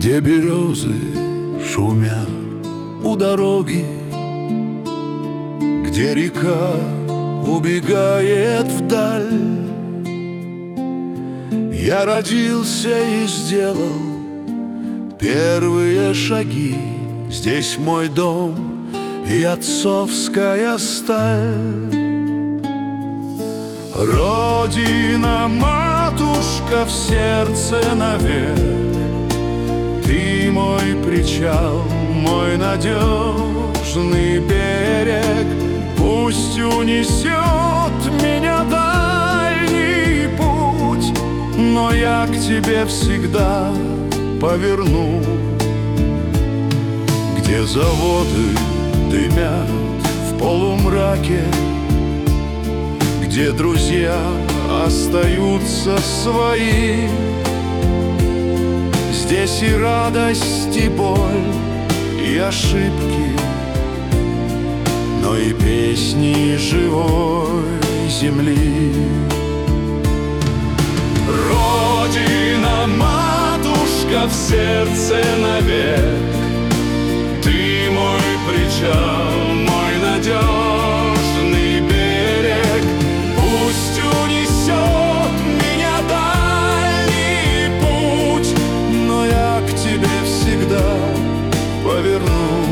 Где березы шумят у дороги, где река убегает вдаль. Я родился и сделал первые шаги. Здесь мой дом и отцовская сталь. Родина, матушка, в сердце навек. Ты мой причал, мой надежный берег. Пусть унесет меня дальний путь, но я к тебе всегда поверну. Где заводы дымят в полумраке, где друзья остаются свои. Здесь и радость, и боль, и ошибки, но и песни живой земли. Родина, матушка, в сердце навек. Ты мой причал, мой надежный берег. Пусть унесет меня дальний путь, но я к тебе всегда поверну.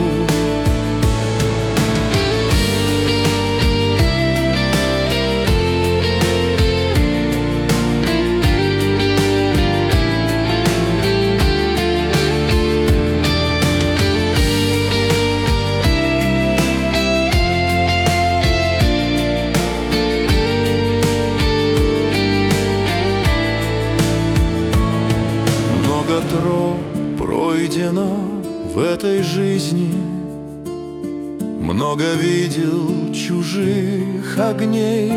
Много троп пройдено в этой жизни, много видел чужих огней,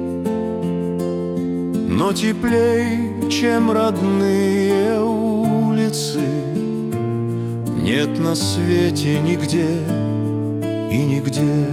но теплей, чем родные улицы, нет на свете нигде и нигде.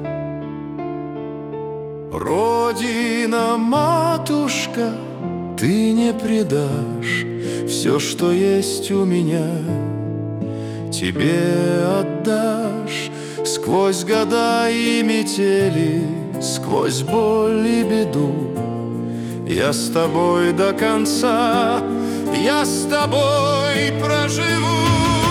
Родина, матушка, ты не предашь. Все, что есть у меня, тебе отдашь. Сквозь года и метели, сквозь боль и беду, я с тобой до конца, я с тобой проживу.